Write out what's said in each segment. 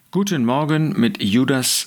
Guten Morgen mit Judas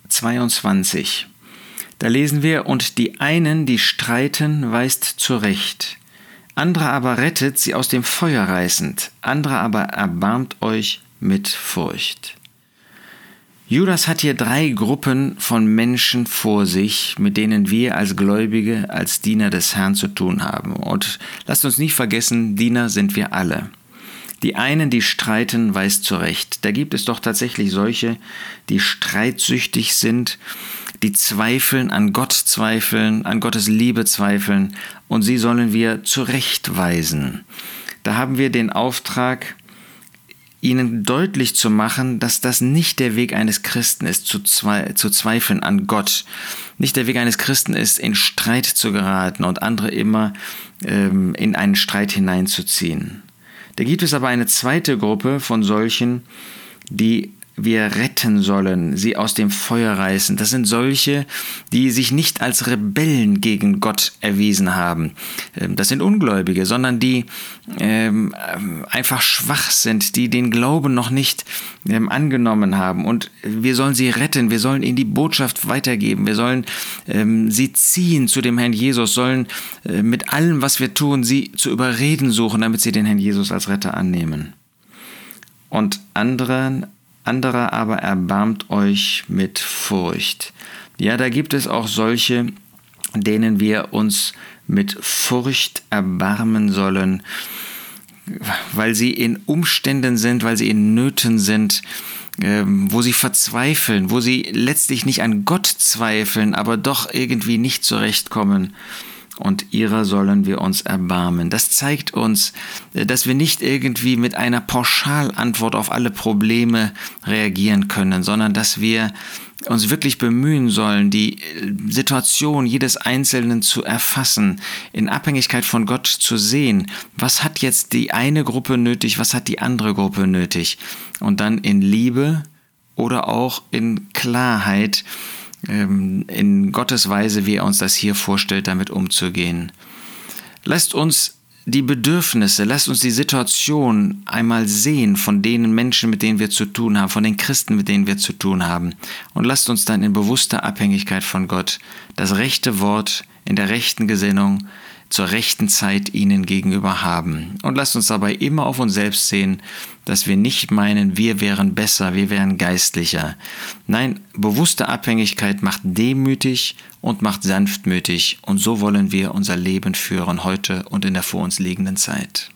22. Da lesen wir, und die einen, die streiten, weist zurecht, andere aber rettet, sie aus dem Feuer reißend, andere aber erbarmt euch mit Furcht. Judas hat hier 3 Gruppen von Menschen vor sich, mit denen wir als Gläubige, als Diener des Herrn zu tun haben. Und lasst uns nicht vergessen, Diener sind wir alle. Die einen, die streiten, weist zurecht. Da gibt es doch tatsächlich solche, die streitsüchtig sind, die zweifeln, an Gottes Liebe zweifeln, und sie sollen wir zurechtweisen. Da haben wir den Auftrag, ihnen deutlich zu machen, dass das nicht der Weg eines Christen ist, zu zweifeln an Gott. Nicht der Weg eines Christen ist, in Streit zu geraten und andere immer in einen Streit hineinzuziehen. Da gibt es aber eine zweite Gruppe von solchen, die wir retten sollen, sie aus dem Feuer reißen. Das sind solche, die sich nicht als Rebellen gegen Gott erwiesen haben. Das sind Ungläubige, sondern die einfach schwach sind, die den Glauben noch nicht angenommen haben. Und wir sollen sie retten, wir sollen ihnen die Botschaft weitergeben, wir sollen sie ziehen zu dem Herrn Jesus, sollen mit allem, was wir tun, sie zu überreden suchen, damit sie den Herrn Jesus als Retter annehmen. Und andere aber erbarmt euch mit Furcht. Ja, da gibt es auch solche, denen wir uns mit Furcht erbarmen sollen, weil sie in Umständen sind, weil sie in Nöten sind, wo sie verzweifeln, wo sie letztlich nicht an Gott zweifeln, aber doch irgendwie nicht zurechtkommen. Und ihrer sollen wir uns erbarmen. Das zeigt uns, dass wir nicht irgendwie mit einer Pauschalantwort auf alle Probleme reagieren können, sondern dass wir uns wirklich bemühen sollen, die Situation jedes Einzelnen zu erfassen, in Abhängigkeit von Gott zu sehen, was hat jetzt die eine Gruppe nötig, was hat die andere Gruppe nötig, und dann in Liebe oder auch in Klarheit, in Gottes Weise, wie er uns das hier vorstellt, damit umzugehen. Lasst uns die Bedürfnisse, lasst uns die Situation einmal sehen von den Menschen, mit denen wir zu tun haben, von den Christen, mit denen wir zu tun haben. Und lasst uns dann in bewusster Abhängigkeit von Gott das rechte Wort in der rechten Gesinnung zur rechten Zeit ihnen gegenüber haben. Und lasst uns dabei immer auf uns selbst sehen, dass wir nicht meinen, wir wären besser, wir wären geistlicher. Nein, bewusste Abhängigkeit macht demütig und macht sanftmütig. Und so wollen wir unser Leben führen heute und in der vor uns liegenden Zeit.